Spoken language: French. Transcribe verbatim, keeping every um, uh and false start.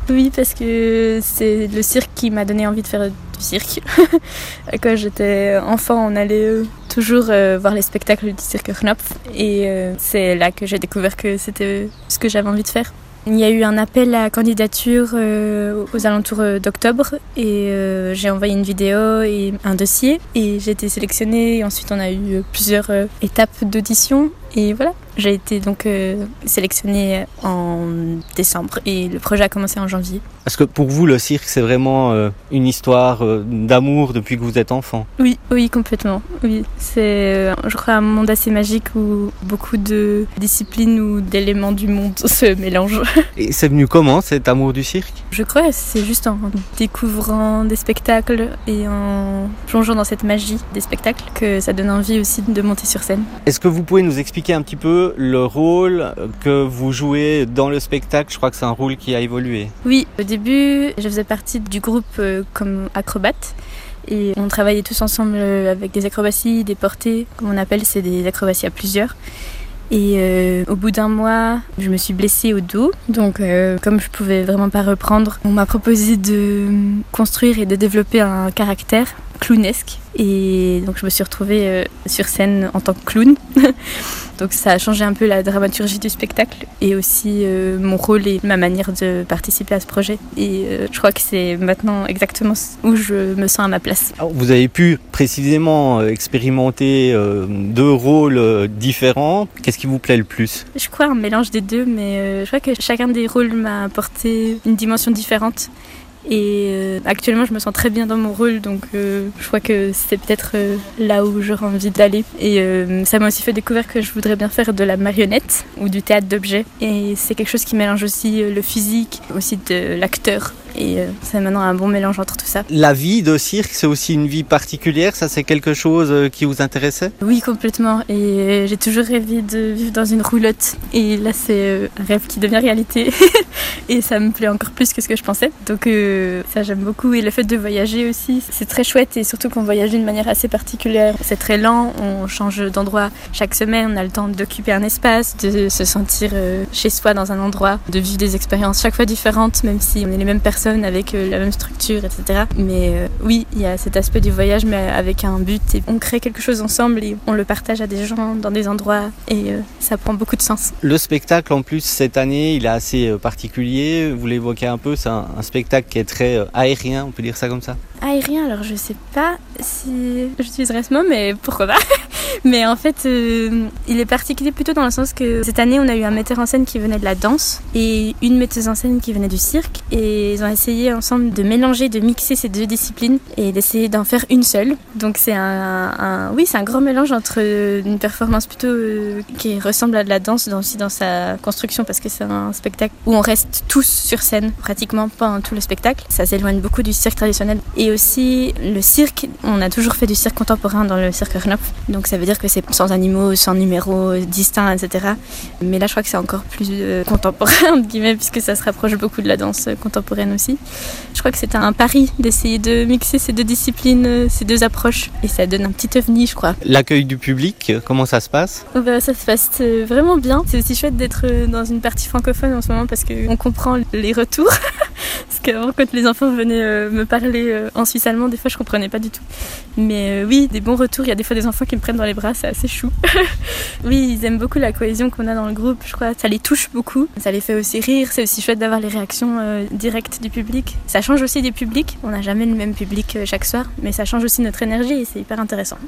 Oui, parce que c'est le cirque qui m'a donné envie de faire du cirque. Quand j'étais enfant, on allait toujours voir les spectacles du cirque Knopf et c'est là que j'ai découvert que c'était ce que j'avais envie de faire. Il y a eu un appel à candidature euh, aux alentours d'octobre et euh, j'ai envoyé une vidéo et un dossier et j'ai été sélectionnée. Et ensuite, on a eu plusieurs euh, étapes d'audition et voilà. J'ai été donc euh, sélectionnée en décembre et le projet a commencé en janvier. Est-ce que pour vous, le cirque, c'est vraiment euh, une histoire euh, d'amour depuis que vous êtes enfant ? Oui, oui, complètement. Oui. C'est, euh, je crois, un monde assez magique où beaucoup de disciplines ou d'éléments du monde se mélangent. Et c'est venu comment, cet amour du cirque ? Je crois que c'est juste en découvrant des spectacles et en plongeant dans cette magie des spectacles que ça donne envie aussi de monter sur scène. Est-ce que vous pouvez nous expliquer un petit peu le rôle que vous jouez dans le spectacle ? Je crois que c'est un rôle qui a évolué. Oui, au début, je faisais partie du groupe euh, comme acrobate. Et on travaillait tous ensemble avec des acrobaties, des portées, comme on appelle, c'est des acrobaties à plusieurs. Et euh, au bout d'un mois, je me suis blessée au dos. Donc euh, comme je pouvais vraiment pas reprendre, on m'a proposé de construire et de développer un caractère clownesque. Et donc je me suis retrouvée euh, sur scène en tant que clown. Donc ça a changé un peu la dramaturgie du spectacle et aussi euh, mon rôle et ma manière de participer à ce projet. Et euh, je crois que c'est maintenant exactement où je me sens à ma place. Alors, vous avez pu précisément expérimenter euh, deux rôles euh, différents. Qu'est-ce qui vous plaît le plus ? Je crois un mélange des deux, mais euh, je crois que chacun des rôles m'a apporté une dimension différente. Et euh, actuellement, je me sens très bien dans mon rôle, donc euh, je crois que c'est peut-être euh, là où j'aurais envie d'aller. Et euh, ça m'a aussi fait découvrir que je voudrais bien faire de la marionnette ou du théâtre d'objets. Et c'est quelque chose qui mélange aussi le physique, aussi de l'acteur. Et euh, c'est maintenant un bon mélange entre tout ça. La vie de cirque, c'est aussi une vie particulière. Ça, c'est quelque chose qui vous intéressait ? Oui, complètement. Et j'ai toujours rêvé de vivre dans une roulotte. Et là, c'est un rêve qui devient réalité. Et ça me plaît encore plus que ce que je pensais. Donc euh, ça, j'aime beaucoup. Et le fait de voyager aussi, c'est très chouette. Et surtout qu'on voyage d'une manière assez particulière. C'est très lent. On change d'endroit chaque semaine. On a le temps d'occuper un espace, de se sentir euh, chez soi dans un endroit, de vivre des expériences chaque fois différentes, même si on est les mêmes personnes avec euh, la même structure, et cetera. Mais euh, oui, il y a cet aspect du voyage, mais avec un but. Et on crée quelque chose ensemble et on le partage à des gens dans des endroits. Et euh, ça prend beaucoup de sens. Le spectacle, en plus, cette année, il est assez euh, particulier. Vous l'évoquez un peu, c'est un, un spectacle qui est très euh, aérien, on peut dire ça comme ça ? Aérien, alors je sais pas si j'utiliserais ce mot, mais pourquoi pas. Mais en fait, euh, il est particulier plutôt dans le sens que cette année, on a eu un metteur en scène qui venait de la danse et une metteuse en scène qui venait du cirque. Et ils ont essayé ensemble de mélanger, de mixer ces deux disciplines et d'essayer d'en faire une seule. Donc c'est un, un oui, c'est un grand mélange entre une performance plutôt euh, qui ressemble à de la danse dans, aussi dans sa construction, parce que c'est un spectacle où on reste tous sur scène pratiquement pendant tout le spectacle. Ça s'éloigne beaucoup du cirque traditionnel. Et aussi le cirque, on a toujours fait du cirque contemporain dans le cirque Knopf. Donc ça veut dire que c'est sans animaux, sans numéros distincts, et cetera. Mais là, je crois que c'est encore plus euh, contemporain, entre guillemets, puisque ça se rapproche beaucoup de la danse contemporaine aussi. Je crois que c'était un pari d'essayer de mixer ces deux disciplines, ces deux approches. Et ça donne un petit ovni, je crois. L'accueil du public, comment ça se passe ? Oh bah, ça se passe vraiment bien. C'est aussi chouette d'être dans une partie francophone en ce moment parce qu'on comprend les retours. Parce qu'avant, quand les enfants venaient euh, me parler euh, en suisse allemand, des fois, je comprenais pas du tout. Mais euh, oui, des bons retours. Il y a des fois des enfants qui me prennent dans les bras, c'est assez chou. Oui, ils aiment beaucoup la cohésion qu'on a dans le groupe, je crois. Ça les touche beaucoup. Ça les fait aussi rire. C'est aussi chouette d'avoir les réactions euh, directes du public. Ça change aussi des publics. On n'a jamais le même public euh, chaque soir, mais ça change aussi notre énergie et c'est hyper intéressant.